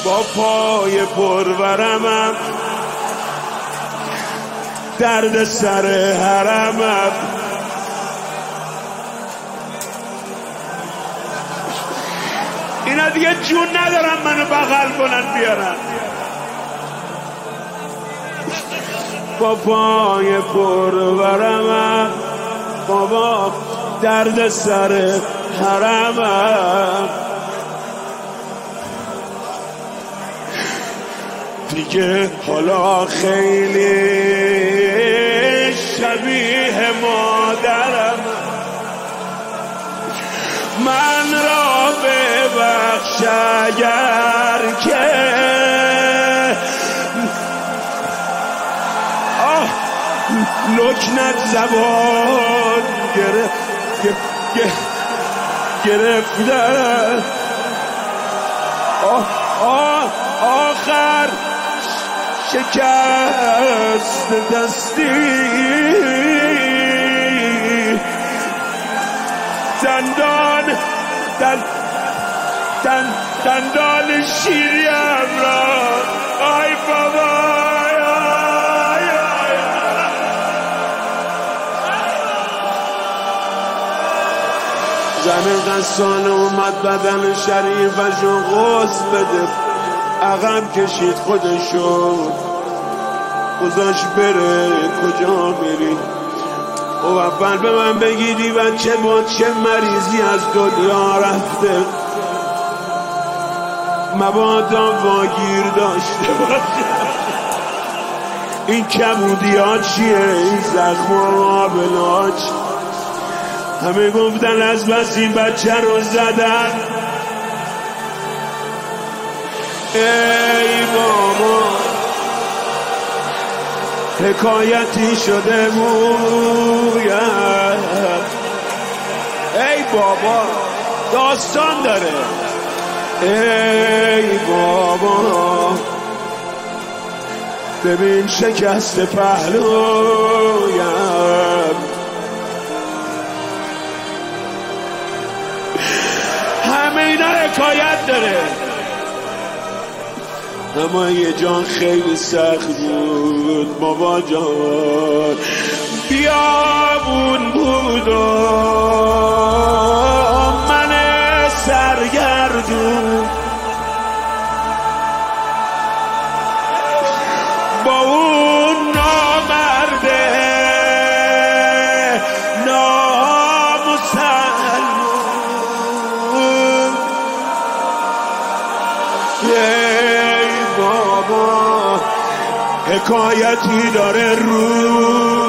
با پای پرورمم درد سر حرمم اینا دیگه جون ندارم منو بغل کنن بیارن با پای پرورمم بابا درد سر حرمم دیگه حالا خیلی شبیه مادرم من را ببخش اگر که لکنت زبان گرفتن آخر شکست دستی دندان شیریم را آی بابا زن غسان اومد بدن شریفشو غسل بده عقب کشید خودشو گذاشت بره کجا میری او اول به من بگیدی بچه با چه مریضی از دنیا رفته مبادا واگیر داشته باشه این کبودی ها چیه این زخم و آبلاچ همه گفتن از بس این بچه رو زدن ای بابا حکایتی شده مویم ای بابا داستان داره ای بابا ببین شکست پهلویم همه اینا حکایت داره اما یه جان خیلی سخت بود بابا جان بیابون بود و من سرگردون با اون نامرده نامسلمون ای بابا حکایتی داره رو